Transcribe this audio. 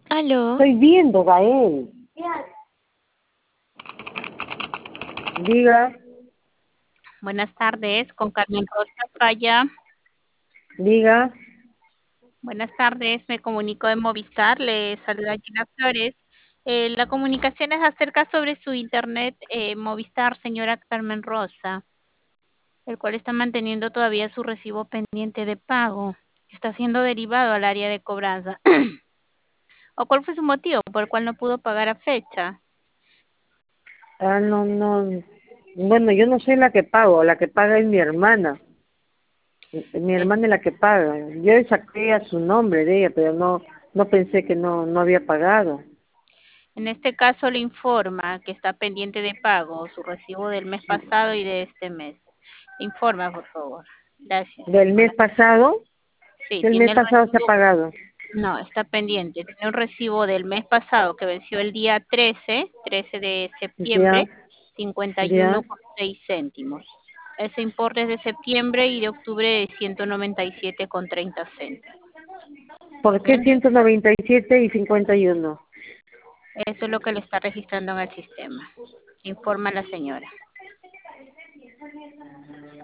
Aló, Estoy viendo, Gael. Diga, Buenas tardes, con Carmen Rosa Falla. diga. Buenas tardes, me comunico de Movistar, le saluda Gina Flores. La comunicación es acerca sobre su internet Movistar, señora Carmen Rosa, el cual está manteniendo todavía su recibo pendiente de pago. Está siendo derivado al área de cobranza. ¿O cuál fue su motivo por el cual no pudo pagar a fecha? Ah, no, no. Bueno, yo no soy la que pago, la que paga es mi hermana. Mi Es- hermana es la que paga. Yo saqué a su nombre de ella, pero no pensé que no había pagado. En este caso le informa que está pendiente de pago su recibo del mes pasado y de este mes. Informa, por favor. Gracias. Del mes pasado, Sí, el mes tiene el pasado se ha recibo. pagado. No, está pendiente. Tiene un recibo del mes pasado que venció el día 13 de Ya, septiembre, ya. 51,6 céntimos. Ese importe es de septiembre y de octubre de 197,30 céntimos. ¿Por qué Bien, 197 y 51? eso es lo que le está registrando en el sistema. Informa la señora.